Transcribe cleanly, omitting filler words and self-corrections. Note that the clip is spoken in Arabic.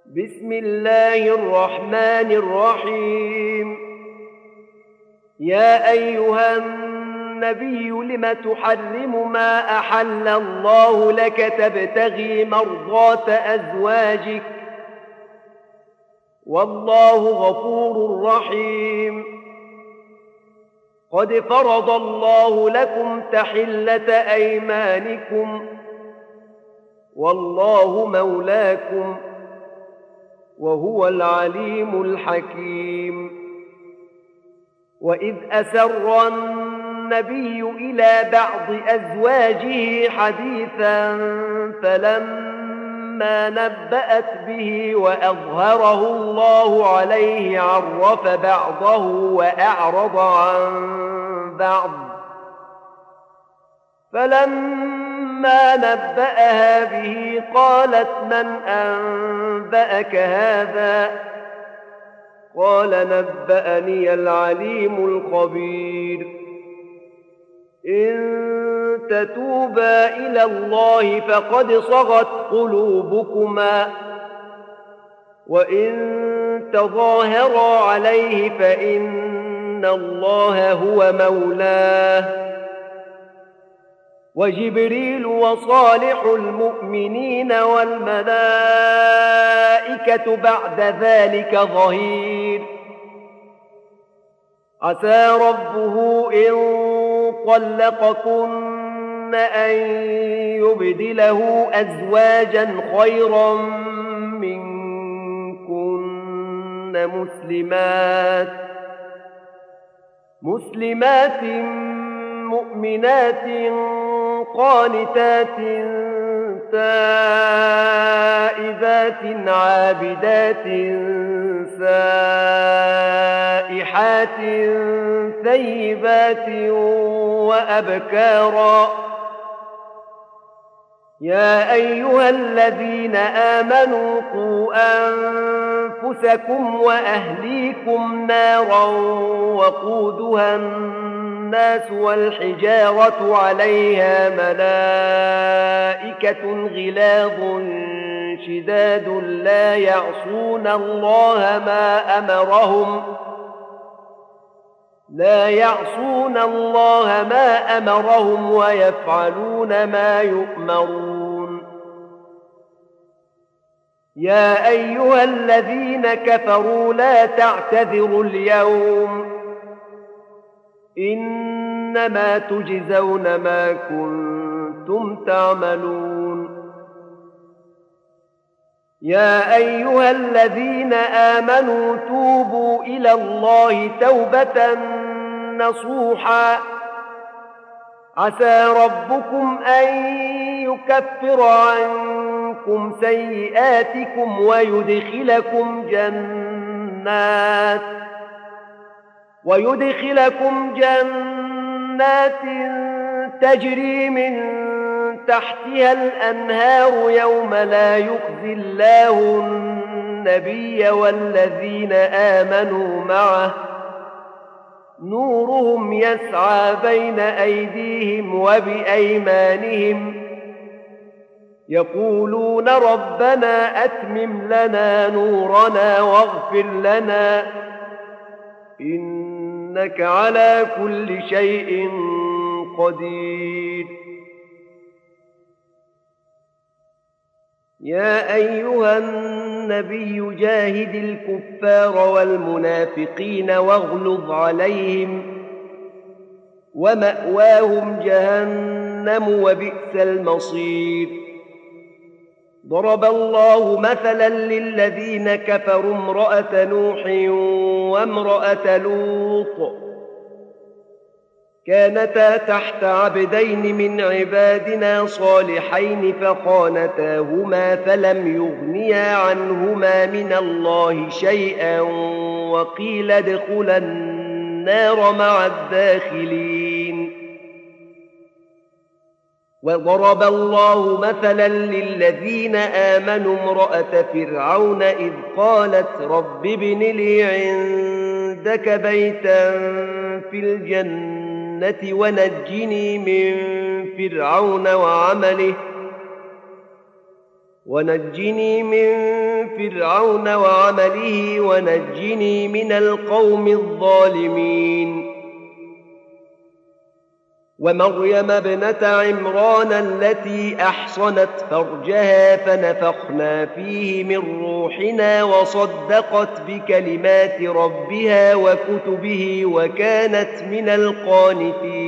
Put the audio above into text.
بسم الله الرحمن الرحيم. يا أيها النبي لم تحرم ما أحل الله لك تبتغي مرضات أزواجك والله غفور رحيم. قد فرض الله لكم تحلة أيمانكم والله مولاكم وهو العليم الحكيم. وإذ أسر النبي إلى بعض أزواجه حديثا فلما نبأت به وأظهره الله عليه عرف بعضه وأعرض عن بعض، فلما نبأها به قالت من أنبأك هذا؟ قال نبأني العليم الخبير. إن تتوبا إلى الله فقد صغت قلوبكما، وإن تظاهرا عليه فإن الله هو مولاه، وجبريل وصالح المؤمنين والملائكة بعد ذلك ظهير. عسى ربه إن طلقكن أن يبدله أزواجا خيرا منكن مسلمات مؤمنات قانتات تائبات عابدات سائحات ثيبات وأبكارا. يا أيها الذين آمنوا قوا أنفسكم وأهليكم نارا وقودها الناس والحجارة عليها ملائكة غلاظ شداد لا يعصون الله ما أمرهم ويفعلون ما يؤمرون. يا أيها الذين كفروا لا تعتذروا اليوم، إنما تجزون ما كنتم تعملون. يا أيها الذين آمنوا توبوا إلى الله توبة نصوحا، عسى ربكم أن يكفر عنكم سيئاتكم ويدخلكم جنات تجري من تحتها الأنهار يوم لا يخزي الله النبي والذين آمنوا معه نورهم يسعى بين أيديهم وبأيمانهم يقولون ربنا أتمم لنا نورنا واغفر لنا إنك على كل شيء قدير. يا أيها النبي جاهد الكفار والمنافقين واغلظ عليهم ومأواهم جهنم وبئس المصير. ضرب الله مثلا للذين كفروا امرأة نوح وامرأة لوط كانتا تحت عبدين من عبادنا صالحين فخانتاهما فلم يغنيا عنهما من الله شيئا وقيل ادخلا النار مع الداخلين. وضرب الله مثلا للذين آمنوا امرأة فرعون إذ قالت رب ابن لي عندك بيتا في الجنة ونجني من فرعون ونجني من فرعون وعمله ونجني من القوم الظالمين ومريم ابنة عمران التي أحصنت فرجها فنفخنا فيه من روحنا وصدقت بكلمات ربها وكتبه وكانت من القانتين